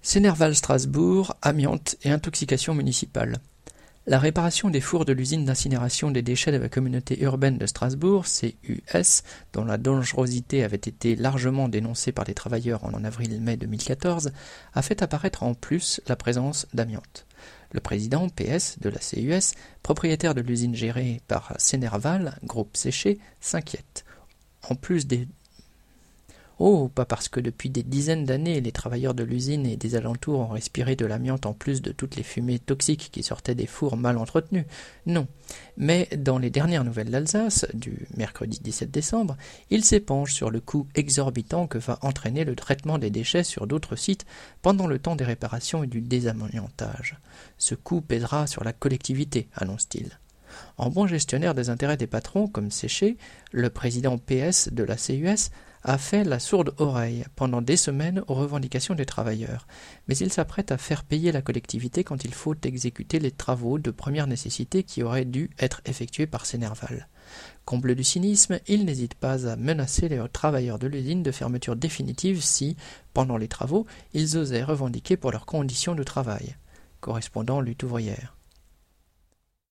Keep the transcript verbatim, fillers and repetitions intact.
Sénerval-Strasbourg, amiante et intoxication municipale. La réparation des fours de l'usine d'incinération des déchets de la communauté urbaine de Strasbourg, C U S, dont la dangerosité avait été largement dénoncée par les travailleurs en avril-mai deux mille quatorze, a fait apparaître en plus la présence d'amiante. Le président P S de la C U S, propriétaire de l'usine gérée par Sénerval, groupe Séché, s'inquiète. En plus des Oh, pas parce que depuis des dizaines d'années, les travailleurs de l'usine et des alentours ont respiré de l'amiante en plus de toutes les fumées toxiques qui sortaient des fours mal entretenus. Non. Mais dans les dernières nouvelles d'Alsace, du mercredi dix-sept décembre, il s'épanche sur le coût exorbitant que va entraîner le traitement des déchets sur d'autres sites pendant le temps des réparations et du désamiantage. Ce coût pèsera sur la collectivité, annonce-t-il. En bon gestionnaire des intérêts des patrons, comme Séché, le président P S de la C U S a fait la sourde oreille pendant des semaines aux revendications des travailleurs, mais il s'apprête à faire payer la collectivité quand il faut exécuter les travaux de première nécessité qui auraient dû être effectués par Sénerval. Comble du cynisme, il n'hésite pas à menacer les travailleurs de l'usine de fermeture définitive si, pendant les travaux, ils osaient revendiquer pour leurs conditions de travail. Correspondant Lutte ouvrière.